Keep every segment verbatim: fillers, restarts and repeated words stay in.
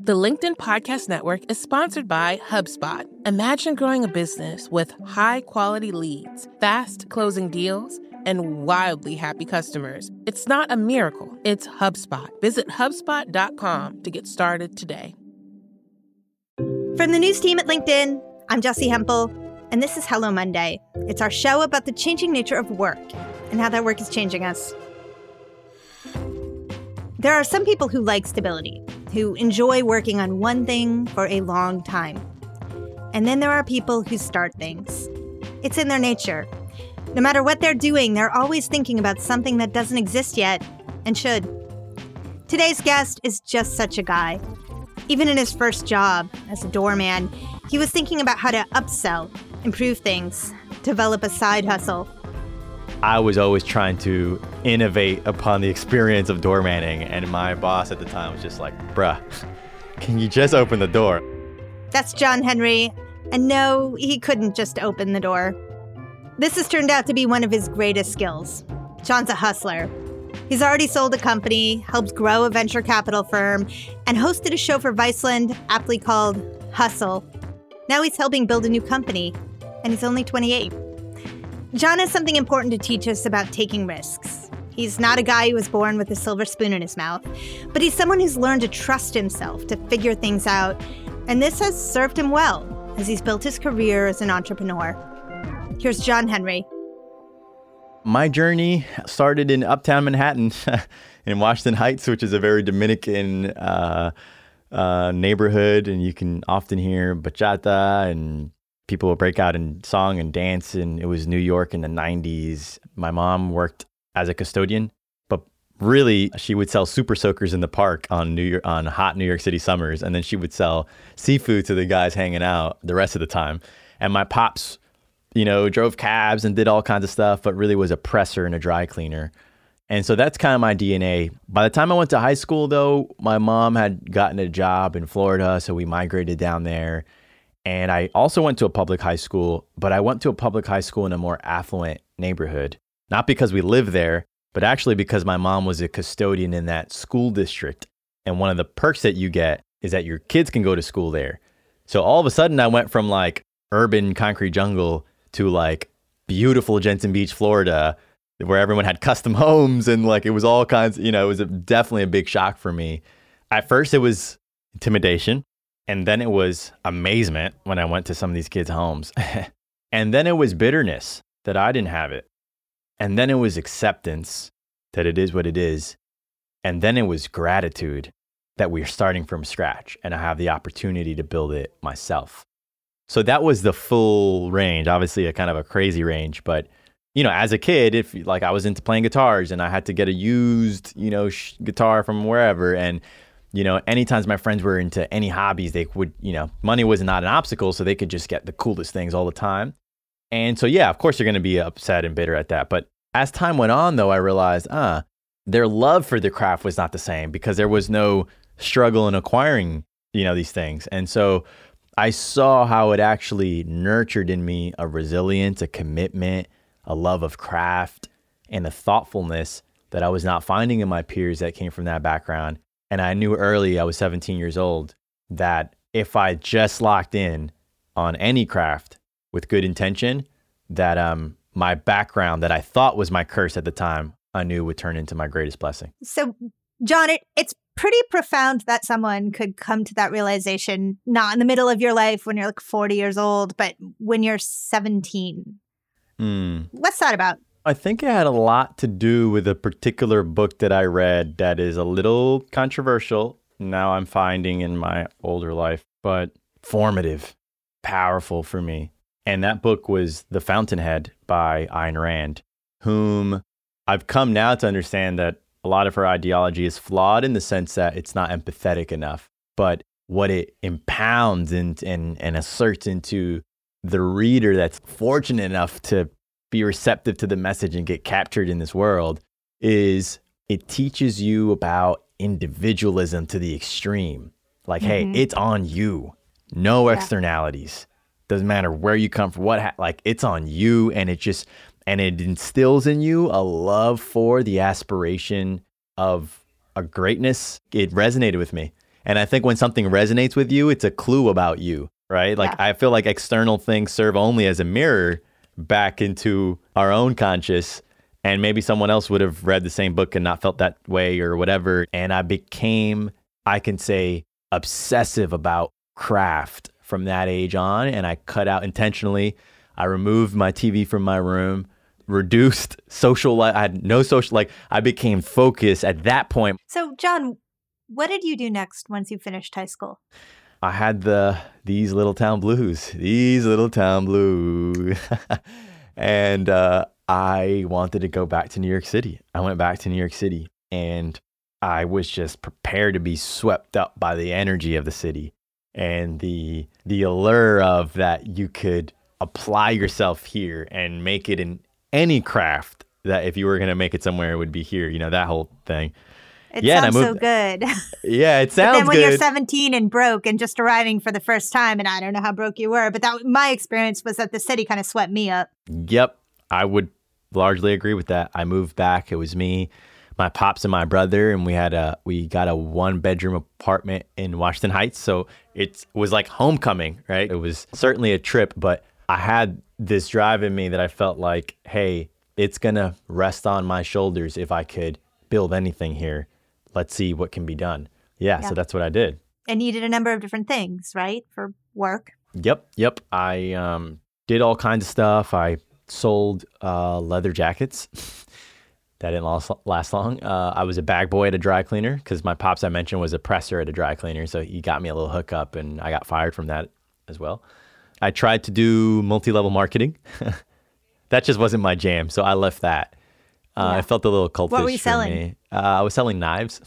The LinkedIn Podcast Network is sponsored by HubSpot. Imagine growing a business with high-quality leads, fast closing deals, and wildly happy customers. It's not a miracle, it's HubSpot. Visit HubSpot dot com to get started today. From the news team at LinkedIn, I'm Jessi Hempel, and this is Hello Monday. It's our show about the changing nature of work and how that work is changing us. There are some people who like stability, who enjoy working on one thing for a long time. And then there are people who start things. It's in their nature. No matter what they're doing, they're always thinking about something that doesn't exist yet and should. Today's guest is just such a guy. Even in his first job as a doorman, he was thinking about how to upsell, improve things, develop a side hustle. I was always trying to innovate upon the experience of doormanning, and my boss at the time was just like, bruh, can you just open the door? That's John Henry, and no, he couldn't just open the door. This has turned out to be one of his greatest skills. John's a hustler. He's already sold a company, helped grow a venture capital firm, and hosted a show for Viceland aptly called Hustle. Now he's helping build a new company, and he's only twenty-eight. John has something important to teach us about taking risks. He's not a guy who was born with a silver spoon in his mouth, but he's someone who's learned to trust himself, to figure things out, and this has served him well as he's built his career as an entrepreneur. Here's John Henry. My journey started in Uptown Manhattan in Washington Heights, which is a very Dominican uh, uh, neighborhood, and you can often hear bachata and people will break out in song and dance, and it was New York in the nineties. My mom worked as a custodian, but really she would sell super soakers in the park on New York, on hot New York City summers, and then she would sell seafood to the guys hanging out the rest of the time. And my pops, you know, drove cabs and did all kinds of stuff, but really was a presser and a dry cleaner. And so that's kind of my D N A. By the time I went to high school, though, my mom had gotten a job in Florida, so we migrated down there. And I also went to a public high school, but I went to a public high school in a more affluent neighborhood. Not because we lived there, but actually because my mom was a custodian in that school district. And one of the perks that you get is that your kids can go to school there. So all of a sudden I went from like urban concrete jungle to like beautiful Jensen Beach, Florida, where everyone had custom homes and like it was all kinds, you know, it was a, definitely a big shock for me. At first it was intimidation. And then it was amazement when I went to some of these kids' homes. And then it was bitterness that I didn't have it. And then it was acceptance that it is what it is. And then it was gratitude that we're starting from scratch and I have the opportunity to build it myself. So that was the full range, obviously a kind of a crazy range. But, you know, as a kid, if like I was into playing guitars and I had to get a used, you know, sh- guitar from wherever, and you know, anytime my friends were into any hobbies, they would, you know, money was not an obstacle, so they could just get the coolest things all the time. And so, yeah, of course, you're going to be upset and bitter at that. But as time went on, though, I realized, ah, their love for the craft was not the same because there was no struggle in acquiring, you know, these things. And so I saw how it actually nurtured in me a resilience, a commitment, a love of craft, and a thoughtfulness that I was not finding in my peers that came from that background. And I knew early, I was seventeen years old, that if I just locked in on any craft with good intention, that um, my background that I thought was my curse at the time, I knew would turn into my greatest blessing. So, John, it, it's pretty profound that someone could come to that realization, not in the middle of your life when you're like forty years old, but when you're seventeen. Mm. What's that about? I think it had a lot to do with a particular book that I read that is a little controversial. Now I'm finding in my older life, but formative, powerful for me. And that book was The Fountainhead by Ayn Rand, whom I've come now to understand that a lot of her ideology is flawed in the sense that it's not empathetic enough. But what it impounds and, and, and asserts into the reader that's fortunate enough to be receptive to the message and get captured in this world is it teaches you about individualism to the extreme. Like, mm-hmm. hey, it's on you. No yeah. externalities. Doesn't matter where you come from, what, ha- like it's on you. And it just, and it instills in you a love for the aspiration of a greatness. It resonated with me. And I think when something resonates with you, it's a clue about you, right? Like, Yeah. I feel like external things serve only as a mirror back into our own conscious. And maybe someone else would have read the same book and not felt that way or whatever. And I became, I can say, obsessive about craft from that age on. And I cut out intentionally. I removed my T V from my room, reduced social life. I had no social, like I became focused at that point. So, John, what did you do next once you finished high school? I had the, these little town blues, these little town blues. and uh, I wanted to go back to New York City. I went back to New York City and I was just prepared to be swept up by the energy of the city and the the allure of that you could apply yourself here and make it in any craft that if you were going to make it somewhere, it would be here. You know, that whole thing. It Yeah, and I sounds so moved- good. Yeah, it But sounds then when good. you're seventeen and broke and just arriving for the first time, and I don't know how broke you were, but that my experience was that the city kind of swept me up. Yep, I would largely agree with that. I moved back. It was me, my pops, and my brother, and we had a we got a one bedroom apartment in Washington Heights. So it was like homecoming, right? It was certainly a trip, but I had this drive in me that I felt like, hey, it's gonna rest on my shoulders if I could build anything here. Let's see what can be done. Yeah, Yeah. so that's what I did. And you did a number of different things, right, for work? Yep, yep. I um, did all kinds of stuff. I sold uh, leather jackets. That didn't last, last long. Uh, I was a bag boy at a dry cleaner because my pops, I mentioned, was a presser at a dry cleaner. So he got me a little hookup and I got fired from that as well. I tried to do multi-level marketing. That just wasn't my jam. So I left that. Uh, Yeah. I felt a little cultish What were you for selling? me. Uh, I was selling knives.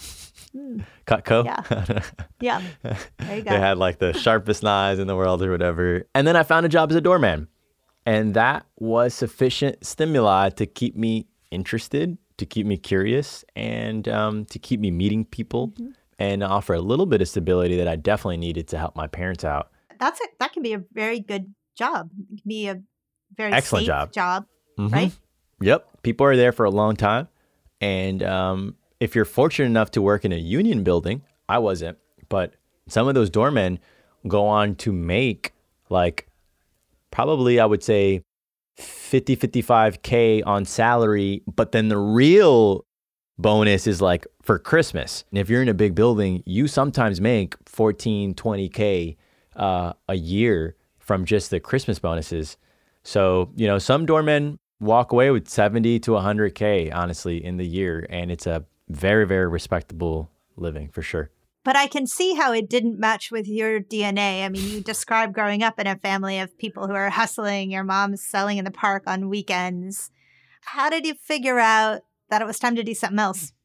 Cutco. Yeah. Yeah. There you go. They had like the sharpest knives in the world or whatever. And then I found a job as a doorman. And that was sufficient stimuli to keep me interested, to keep me curious, and um, to keep me meeting people Mm-hmm. and offer a little bit of stability that I definitely needed to help my parents out. That's a, that can be a very good job. It can be a very Excellent safe job. job, Mhm. right? Yep. People are there for a long time. And um, if you're fortunate enough to work in a union building, I wasn't, but some of those doormen go on to make like probably, I would say, fifty, fifty-five K on salary. But then the real bonus is like for Christmas. And if you're in a big building, you sometimes make fourteen, twenty K uh, a year from just the Christmas bonuses. So, you know, some doormen walk away with seventy to one hundred K, honestly, in the year. And it's a very, very respectable living for sure. But I can see how it didn't match with your D N A. I mean, you described growing up in a family of people who are hustling, your mom's selling in the park on weekends. How did you figure out that it was time to do something else?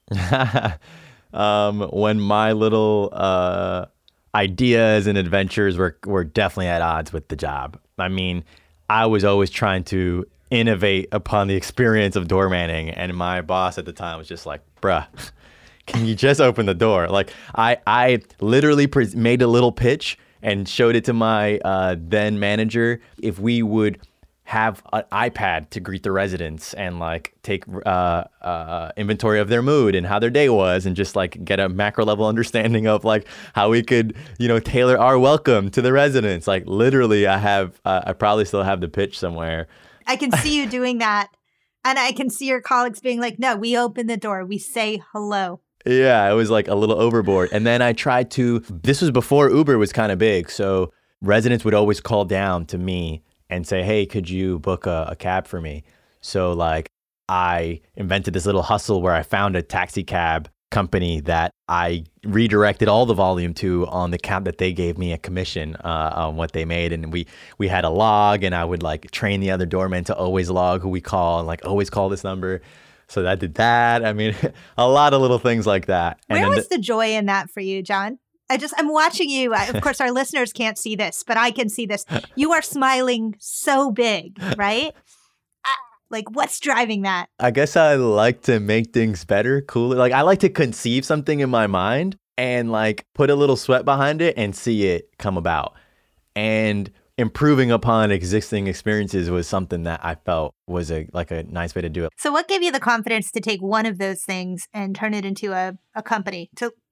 um, when my little uh, ideas and adventures were, were definitely at odds with the job. I mean, I was always trying to innovate upon the experience of doormanning. And my boss at the time was just like, bruh, can you just open the door? Like I, I literally pre- made a little pitch and showed it to my uh, then manager. If we would have an iPad to greet the residents and like take uh, uh, inventory of their mood and how their day was and just like get a macro level understanding of like how we could, you know, tailor our welcome to the residents. Like literally I have, uh, I probably still have the pitch somewhere. I can see you doing that. And I can see your colleagues being like, no, we open the door. We say hello. Yeah, it was like a little overboard. And then I tried to, this was before Uber was kind of big. So residents would always call down to me and say, hey, could you book a, a cab for me? So like I invented this little hustle where I found a taxi cab company that I redirected all the volume to on the count that they gave me a commission uh, on what they made. And we we had a log and I would like train the other doormen to always log who we call and like always call this number. So I did that. I mean, a lot of little things like that. And Where then was the joy in that for you, John? I just, I'm watching you. I, of course, our listeners can't see this, but I can see this. You are smiling so big, right? Ah, Like, what's driving that? I guess I like to make things better, cooler. Like I like to conceive something in my mind and like put a little sweat behind it and see it come about. And improving upon existing experiences was something that I felt was a like a nice way to do it. So what gave you the confidence to take one of those things and turn it into a, a company, to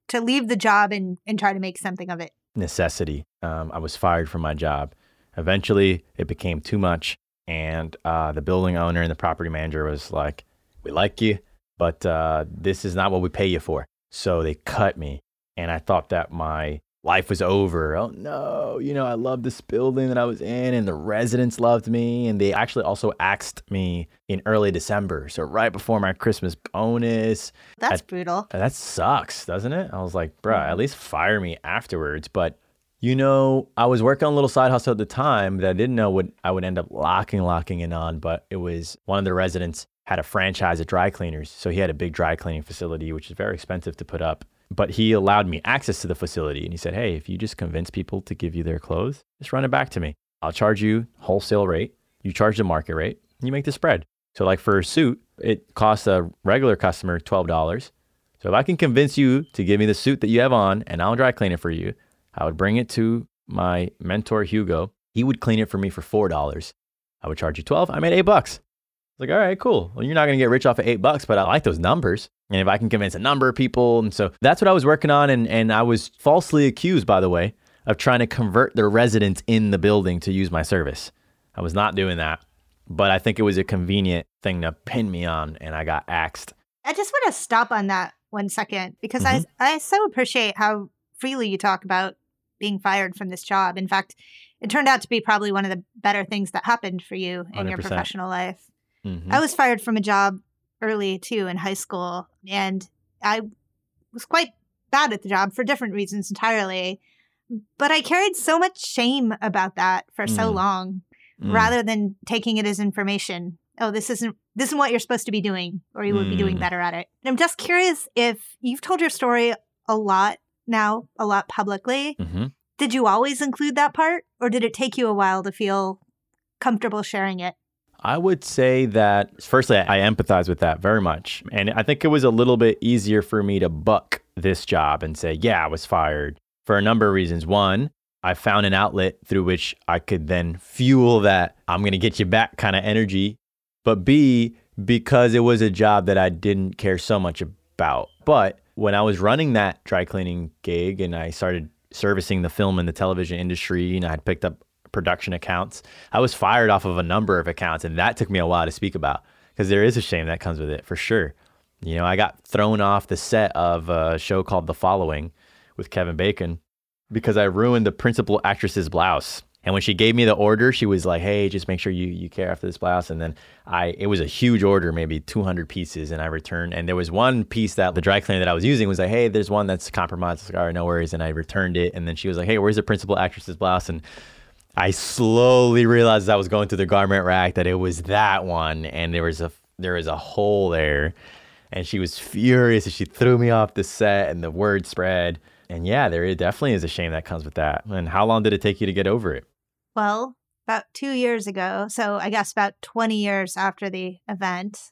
to leave the job and, and try to make something of it? Necessity. Um, I was fired from my job. Eventually, it became too much. And uh, the building owner and the property manager was like, we like you, but uh, this is not what we pay you for. So they cut me. And I thought that my life was over. Oh, no. You know, I loved this building that I was in, and the residents loved me. And they actually also axed me in early December. So right before my Christmas bonus. That's I, brutal. That sucks, doesn't it? I was like, bruh, at least fire me afterwards. But, you know, I was working on a little side hustle at the time that I didn't know what I would end up locking, locking in on. But it was one of the residents had a franchise of dry cleaners. So he had a big dry cleaning facility, which is very expensive to put up. But he allowed me access to the facility. And he said, hey, if you just convince people to give you their clothes, just run it back to me. I'll charge you wholesale rate. You charge the market rate. And you make the spread. So like for a suit, it costs a regular customer twelve dollars. So if I can convince you to give me the suit that you have on and I'll dry clean it for you, I would bring it to my mentor, Hugo. He would clean it for me for four dollars. I would charge you twelve dollars. I made eight bucks. Like, all right, cool. Well, you're not going to get rich off of eight bucks, but I like those numbers. And if I can convince a number of people. And so that's what I was working on. And, and I was falsely accused, by the way, of trying to convert the residents in the building to use my service. I was not doing that. But I think it was a convenient thing to pin me on, and I got axed. I just want to stop on that one second because Mhm. I, I so appreciate how freely you talk about being fired from this job. In fact, it turned out to be probably one of the better things that happened for you in one hundred your percent. professional life. Mhm. I was fired from a job early too in high school, and I was quite bad at the job for different reasons entirely. But I carried so much shame about that for so Mm. long, Mm. rather than taking it as information. Oh, this isn't this isn't what you're supposed to be doing, or you would be doing Mm. better at it. And I'm just curious if you've told your story a lot now, a lot publicly. Mhm. Did you always include that part, or did it take you a while to feel comfortable sharing it? I would say that, firstly, I empathize with that very much. And I think it was a little bit easier for me to buck this job and say, yeah, I was fired for a number of reasons. One, I found an outlet through which I could then fuel that I'm going to get you back kind of energy. But B, because it was a job that I didn't care so much about. But when I was running that dry cleaning gig and I started servicing the film and the television industry, and I had picked up production accounts, I was fired off of a number of accounts, and that took me a while to speak about because there is a shame that comes with it for sure. You know, I got thrown off the set of a show called The Following with Kevin Bacon because I ruined the principal actress's blouse. And when she gave me the order, she was like, hey, just make sure you, you care after this blouse. And then I, it was a huge order, maybe two hundred pieces. And I returned, and there was one piece that the dry cleaner that I was using was like, hey, there's one that's compromised. I was like, all right, no worries. And I returned it. And then she was like, hey, where's the principal actress's blouse? And I slowly realized as I was going through the garment rack that it was that one. And there was a, there was a hole there. And she was furious, and she threw me off the set, and the word spread. And yeah, there definitely is a shame that comes with that. And how long did it take you to get over it? Well, about two years ago, so I guess about twenty years after the event,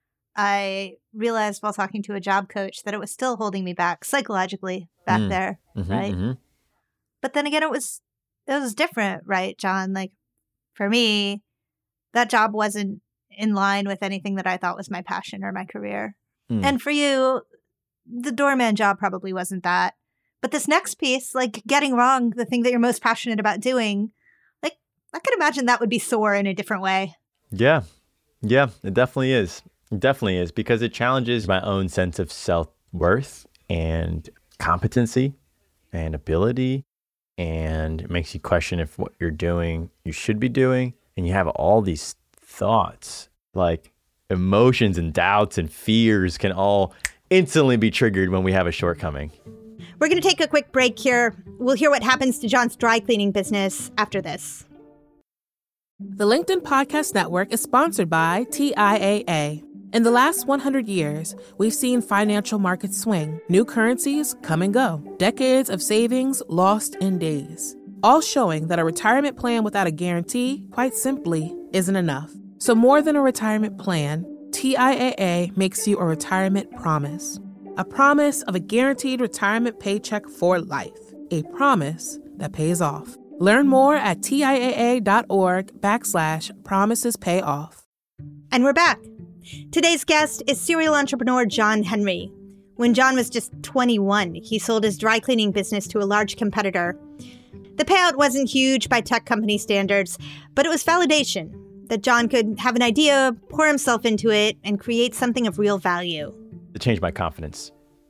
I realized while talking to a job coach that it was still holding me back psychologically back Mm. there, Mhm, right? mhm. But then again, it was it was different, right, John? Like for me, that job wasn't in line with anything that I thought was my passion or my career. Mm. And for you, the doorman job probably wasn't that. But this next piece, like getting wrong the thing that you're most passionate about doing, like I could imagine that would be sore in a different way. Yeah. Yeah, it definitely is. It definitely is because it challenges my own sense of self-worth and competency and ability, and it makes you question if what you're doing you should be doing. And you have all these thoughts, like emotions and doubts and fears can all instantly be triggered when we have a shortcoming. We're going to take a quick break here. We'll hear what happens to John's dry cleaning business after this. The LinkedIn Podcast Network is sponsored by T I A A. In the last one hundred years, we've seen financial markets swing, new currencies come and go, decades of savings lost in days, all showing that a retirement plan without a guarantee, quite simply, isn't enough. So more than a retirement plan, T I A A makes you a retirement promise. A promise of a guaranteed retirement paycheck for life. A promise that pays off. Learn more at TIAA.org backslash promises pay off. And we're back. Today's guest is serial entrepreneur John Henry. When John was just twenty-one, he sold his dry cleaning business to a large competitor. The payout wasn't huge by tech company standards, but it was validation that John could have an idea, pour himself into it, and create something of real value. It changed my confidence.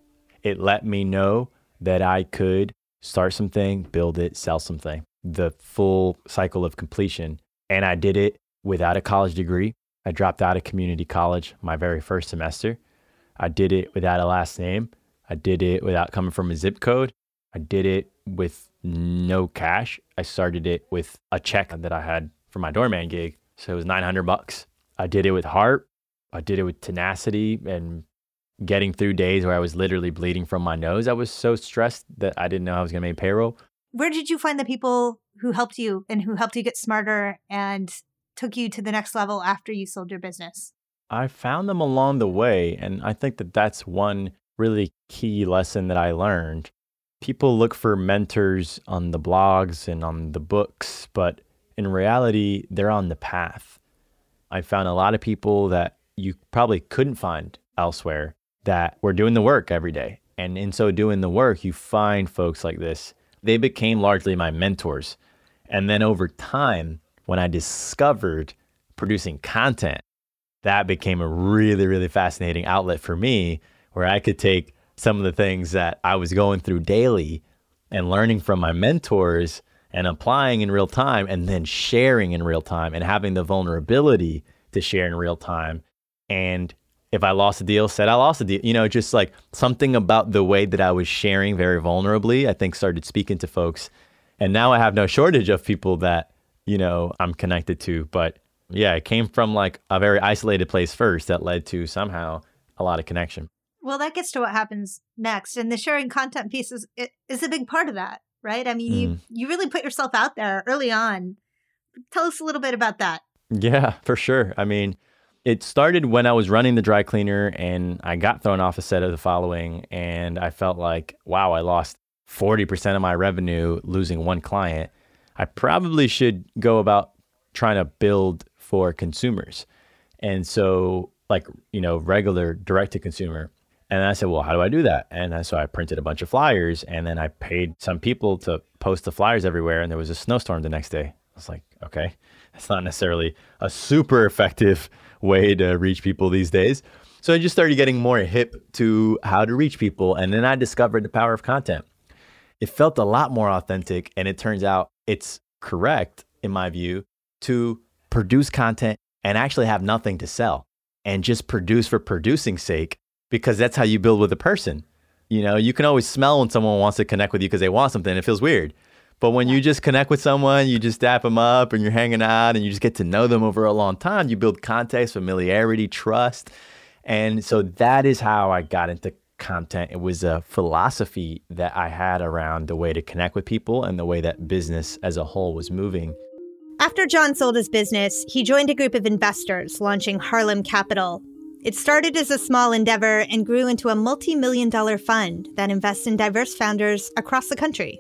It let me know that I could start something, build it, sell something, the full cycle of completion. And I did it without a college degree. I dropped out of community college my very first semester. I did it without a last name. I did it without coming from a zip code. I did it with no cash. I started it with a check that I had for my doorman gig. So it was nine hundred bucks. I did it with heart. I did it with tenacity and getting through days where I was literally bleeding from my nose. I was so stressed that I didn't know I was going to make payroll. Where did you find the people who helped you and who helped you get smarter and took you to the next level after you sold your business? I found them along the way. And I think that that's one really key lesson that I learned. People look for mentors on the blogs and on the books, but in reality, they're on the path. I found a lot of people that you probably couldn't find elsewhere that were doing the work every day. And in so doing the work, you find folks like this. They became largely my mentors. And then over time, when I discovered producing content, that became a really, really fascinating outlet for me, where I could take some of the things that I was going through daily and learning from my mentors and applying in real time and then sharing in real time and having the vulnerability to share in real time. And if I lost a deal, said I lost a deal, you know, just like something about the way that I was sharing very vulnerably, I think started speaking to folks. And now I have no shortage of people that, you know, I'm connected to. But yeah, it came from like a very isolated place first that led to somehow a lot of connection. Well, that gets to what happens next. And the sharing content piece is, is a big part of that, right? I mean, mm. you, you really put yourself out there early on. Tell us a little bit about that. Yeah, for sure. I mean, it started when I was running the dry cleaner and I got thrown off a set of the following. And I felt like, wow, I lost forty percent of my revenue losing one client. I probably should go about trying to build for consumers. And so like, you know, regular direct to consumer. And I said, well, how do I do that? And so I printed a bunch of flyers and then I paid some people to post the flyers everywhere. And there was a snowstorm the next day. I was like, okay, that's not necessarily a super effective way to reach people these days. So I just started getting more hip to how to reach people. And then I discovered the power of content. It felt a lot more authentic. And it turns out it's correct, in my view, to produce content and actually have nothing to sell and just produce for producing's sake, because that's how you build with a person. You know, you can always smell when someone wants to connect with you because they want something. It feels weird. But when you just connect with someone, you just dap them up and you're hanging out and you just get to know them over a long time. You build context, familiarity, trust. And so that is how I got into content. It was a philosophy that I had around the way to connect with people and the way that business as a whole was moving. After John sold his business, he joined a group of investors launching Harlem Capital. It started as a small endeavor and grew into a multi-million dollar fund that invests in diverse founders across the country.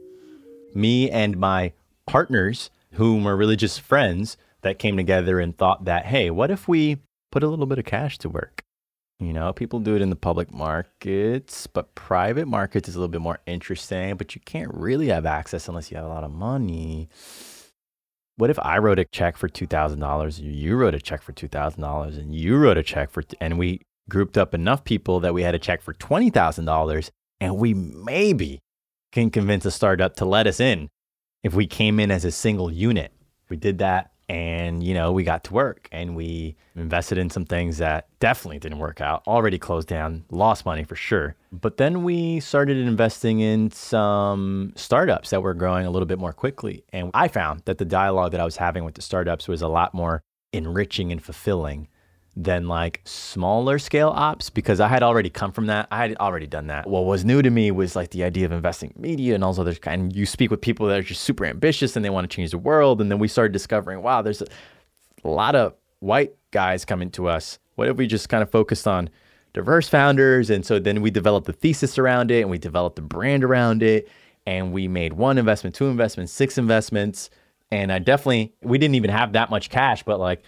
Me and my partners, whom were really just friends, that came together and thought that, hey, what if we put a little bit of cash to work? You know, people do it in the public markets, but private markets is a little bit more interesting, but you can't really have access unless you have a lot of money. What if I wrote a check for two thousand dollars, you wrote a check for two thousand dollars, and you wrote a check for, t- and we grouped up enough people that we had a check for twenty thousand dollars, and we maybe can convince a startup to let us in if we came in as a single unit. We did that and, you know, we got to work and we invested in some things that definitely didn't work out, already closed down, lost money for sure. But then we started investing in some startups that were growing a little bit more quickly. And I found that the dialogue that I was having with the startups was a lot more enriching and fulfilling than like smaller scale ops, because I had already come from that. I had already done that. What was new to me was like the idea of investing in media and all those other kind. And you speak with people that are just super ambitious and they want to change the world. And then we started discovering, wow, there's a, a lot of white guys coming to us. What if we just kind of focused on diverse founders? And so then we developed the thesis around it and we developed the brand around it. And we made one investment, two investments, six investments. And I definitely, we didn't even have that much cash, but like,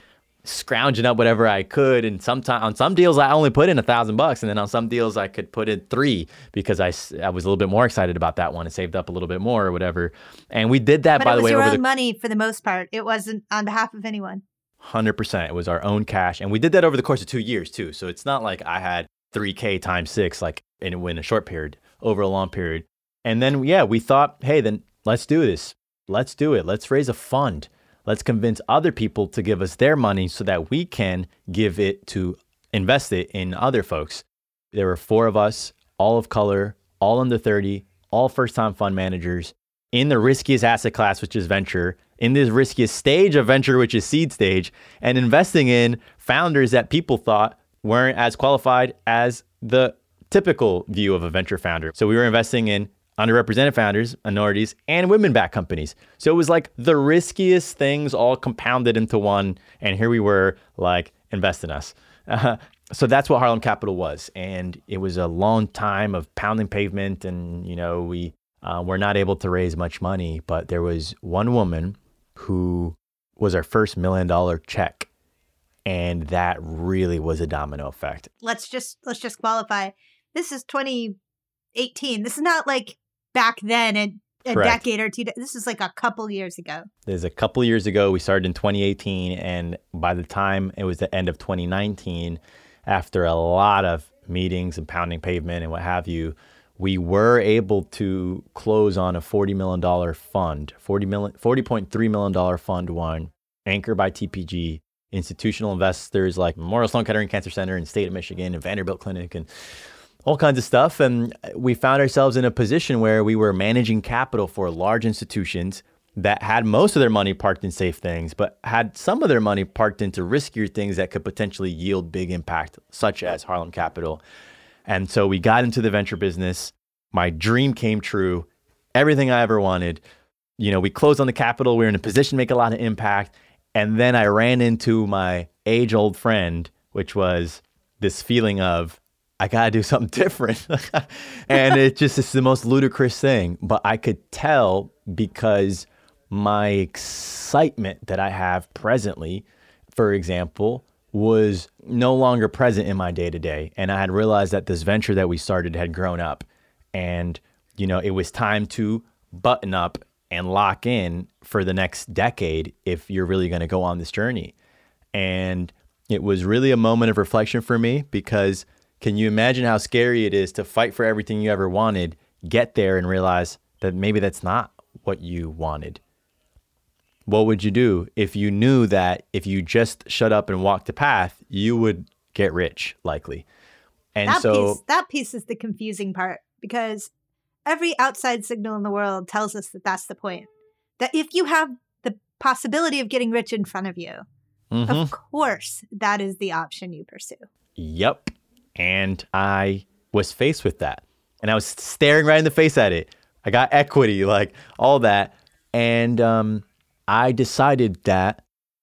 scrounging up whatever I could. And sometimes on some deals, I only put in a thousand bucks. And then on some deals, I could put in three because I, I was a little bit more excited about that one and saved up a little bit more or whatever. And we did that, but by the way, over over the... the money for the most part. It wasn't on behalf of anyone. one hundred percent. It was our own cash. And we did that over the course of two years too. So it's not like I had three K times six, like in, in a short period, over a long period. And then, yeah, we thought, hey, then let's do this. Let's do it. Let's raise a fund. Let's convince other people to give us their money so that we can give it to invest it in other folks. There were four of us, all of color, all under thirty, all first-time fund managers in the riskiest asset class, which is venture, in the riskiest stage of venture, which is seed stage, and investing in founders that people thought weren't as qualified as the typical view of a venture founder. So we were investing in underrepresented founders, minorities, and women-backed companies. So it was like the riskiest things all compounded into one. And here we were like, invest in us. Uh, so that's what Harlem Capital was. And it was a long time of pounding pavement. And, you know, we uh, were not able to raise much money. But there was one woman who was our first million dollar check. And that really was a domino effect. Let's just let's just qualify. This is twenty eighteen. This is not like back then, a, a decade or two. This is like a couple years ago. There's a couple years ago. We started in twenty eighteen. And by the time it was the end of twenty nineteen, after a lot of meetings and pounding pavement and what have you, we were able to close on a forty million dollars fund, forty million, forty point three million dollars fund one, anchored by T P G, institutional investors like Memorial Sloan Kettering Cancer Center and State of Michigan and Vanderbilt Clinic and all kinds of stuff. And we found ourselves in a position where we were managing capital for large institutions that had most of their money parked in safe things, but had some of their money parked into riskier things that could potentially yield big impact, such as Harlem Capital. And so we got into the venture business. My dream came true. Everything I ever wanted. You know, we closed on the capital. We were in a position to make a lot of impact. And then I ran into my age-old friend, which was this feeling of, I got to do something different. And it just is the most ludicrous thing. But I could tell because my excitement that I have presently, for example, was no longer present in my day-to-day. And I had realized that this venture that we started had grown up. And, you know, it was time to button up and lock in for the next decade if you're really going to go on this journey. And it was really a moment of reflection for me because can you imagine how scary it is to fight for everything you ever wanted, get there and realize that maybe that's not what you wanted? What would you do if you knew that if you just shut up and walked the path, you would get rich, likely? And that so piece, that piece is the confusing part because every outside signal in the world tells us that that's the point. That if you have the possibility of getting rich in front of you, mm-hmm. of course, that is the option you pursue. Yep. And I was faced with that. And I was staring right in the face at it. I got equity, like all that. And um, I decided that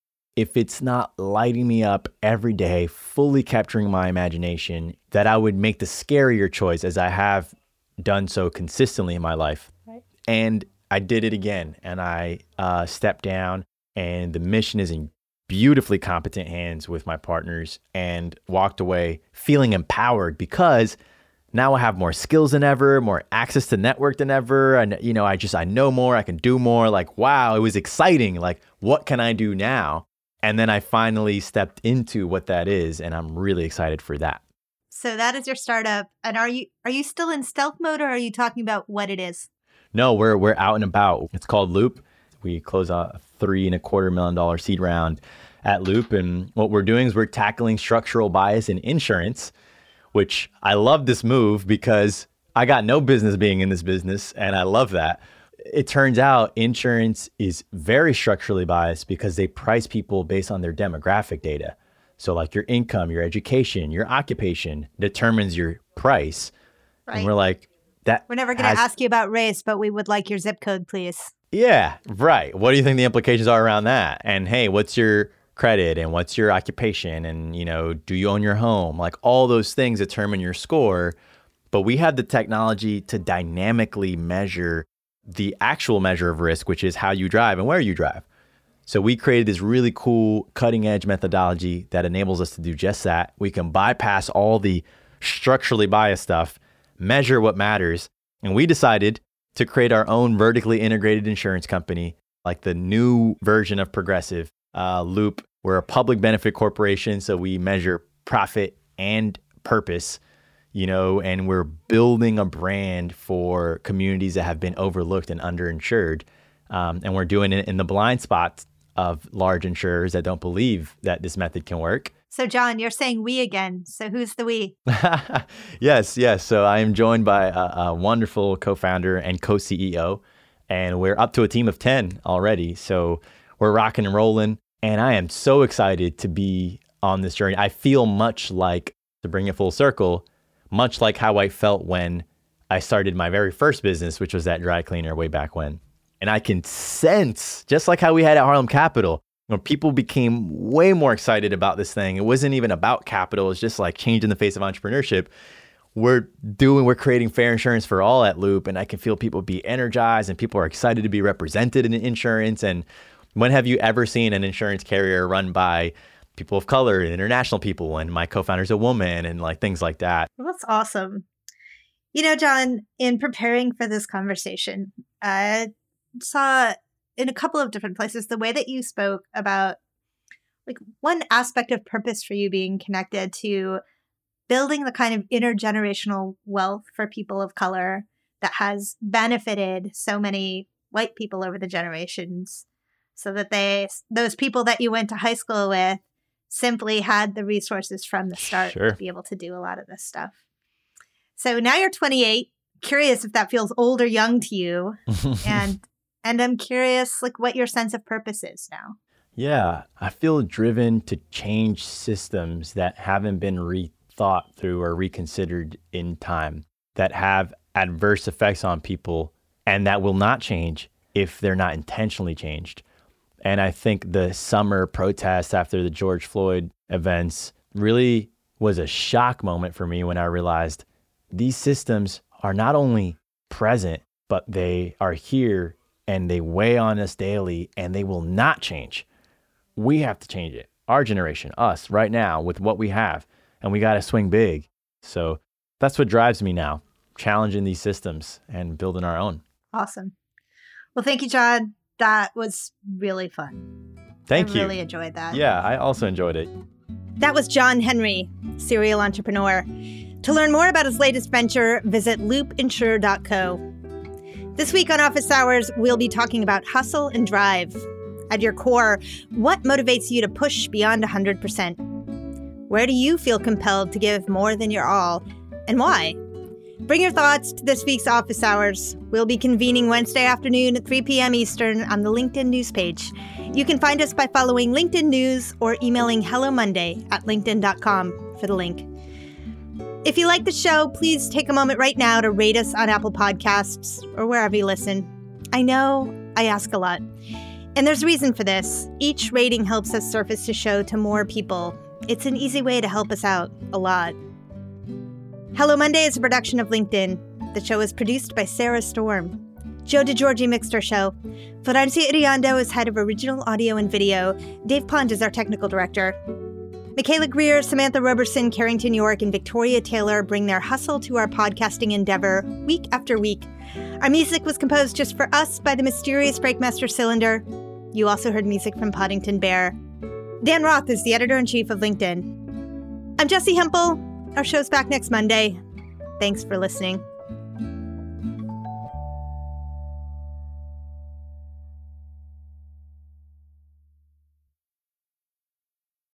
if it's not lighting me up every day, fully capturing my imagination, that I would make the scarier choice as I have done so consistently in my life. Right. And I did it again. And I uh, stepped down and the mission is in beautifully competent hands with my partners and walked away feeling empowered because now I have more skills than ever, more access to network than ever. And, you know, I just, I know more, I can do more. Like, wow, it was exciting. Like, what can I do now? And then I finally stepped into what that is. And I'm really excited for that. So that is your startup. And are you, are you still in stealth mode or are you talking about what it is? No, we're, we're out and about. It's called Loop. We close a three and a quarter million dollar seed round at Loop. And what we're doing is we're tackling structural bias in insurance, which I love this move because I got no business being in this business. And I love that. It turns out insurance is very structurally biased because they price people based on their demographic data. So like your income, your education, your occupation determines your price. Right. And we're like, that. We're never going to ask you about race, but we would like your zip code, please. Yeah, right. What do you think the implications are around that? And hey, what's your credit and what's your occupation? And, you know, do you own your home? Like all those things determine your score. But we have the technology to dynamically measure the actual measure of risk, which is how you drive and where you drive. So we created this really cool cutting edge methodology that enables us to do just that. We can bypass all the structurally biased stuff, measure what matters. And we decided to create our own vertically integrated insurance company, like the new version of Progressive, uh, Loop. We're a public benefit corporation, so we measure profit and purpose, you know, and we're building a brand for communities that have been overlooked and underinsured. Um, and we're doing it in the blind spots of large insurers that don't believe that this method can work. So, John, you're saying we again. So who's the we? Yes, yes. So I am joined by a, a wonderful co-founder and co-C E O, and we're up to a team of ten already. So we're rocking and rolling, and I am so excited to be on this journey. I feel much like, to bring it full circle, much like how I felt when I started my very first business, which was that dry cleaner way back when. And I can sense, just like how we had at Harlem Capital, when people became way more excited about this thing. It wasn't even about capital. It's just like changing the face of entrepreneurship. We're doing, we're creating fair insurance for all at Loop. And I can feel people be energized and people are excited to be represented in insurance. And when have you ever seen an insurance carrier run by people of color and international people? And my co-founder's a woman and like things like that. Well, that's awesome. You know, John, in preparing for this conversation, I saw in a couple of different places the way that you spoke about like one aspect of purpose for you being connected to building the kind of intergenerational wealth for people of color that has benefited so many white people over the generations, so that they, those people that you went to high school with simply had the resources from the start Sure. to be able to do a lot of this stuff. So now you're twenty-eight. Curious if that feels old or young to you. and and I'm curious like what your sense of purpose is now. Yeah, I feel driven to change systems that haven't been rethought through or reconsidered in time, that have adverse effects on people and that will not change if they're not intentionally changed. And I think the summer protests after the George Floyd events really was a shock moment for me when I realized these systems are not only present, but they are here and they weigh on us daily and they will not change. We have to change it. Our generation, us right now with what we have, and we got to swing big. So that's what drives me now, challenging these systems and building our own. Awesome. Well, thank you, John. That was really fun. Thank I you. I really enjoyed that. Yeah, I also enjoyed it. That was John Henry, serial entrepreneur. To learn more about his latest venture, visit loop insure dot co. This week on Office Hours, we'll be talking about hustle and drive. At your core, what motivates you to push beyond one hundred percent? Where do you feel compelled to give more than your all, and why? Bring your thoughts to this week's Office Hours. We'll be convening Wednesday afternoon at three p.m. Eastern on the LinkedIn news page. You can find us by following LinkedIn News or emailing hello monday at linkedin dot com for the link. If you like the show, please take a moment right now to rate us on Apple Podcasts or wherever you listen. I know I ask a lot, and there's a reason for this. Each rating helps us surface the show to more people. It's an easy way to help us out a lot. Hello Monday is a production of LinkedIn. The show is produced by Sarah Storm. Joe DeGiorgi mixed our show. Florencia Iriando is head of original audio and video. Dave Pond is our technical director. Michaela Greer, Samantha Roberson, Carrington York, and Victoria Taylor bring their hustle to our podcasting endeavor week after week. Our music was composed just for us by the mysterious Breakmaster Cylinder. You also heard music from Poddington Bear. Dan Roth is the editor-in-chief of LinkedIn. I'm Jessie Hempel. Our show's back next Monday. Thanks for listening.